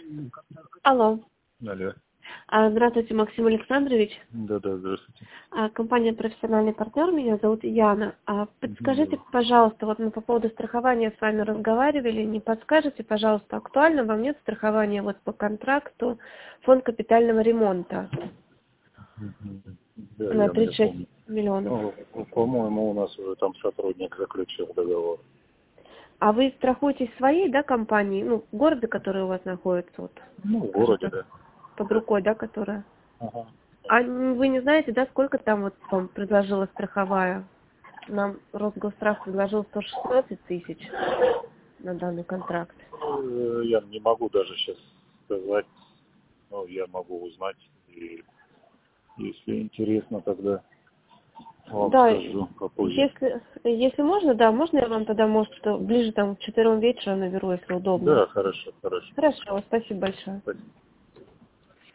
Алло. Алло. Здравствуйте, Максим Александрович. Да, здравствуйте. Компания «Профессиональный партнер», меня зовут Яна. Подскажите, пожалуйста, вот мы по поводу страхования с вами разговаривали, не подскажете, пожалуйста, актуально вам нет страхования вот по контракту фонд капитального ремонта Да, на я 36 помню. миллионов? Ну, по-моему, у нас уже там сотрудник заключил договор. А вы страхуетесь своей, да, компанией, ну, в городе, который у вас находится, вот, Ну, в скажем городе, так, да. под рукой, да, которая? Ага. А вы не знаете, да, сколько там вот вам предложила страховая? Нам Росгосстрах предложил 116 тысяч на данный контракт. Я не могу даже сейчас сказать, но я могу узнать. И если интересно, тогда вам Да, скажу попозже. если можно, да, можно я вам тогда, может, ближе там к 4 вечера наберу, если удобно. Да, хорошо. Хорошо, спасибо большое. Спасибо.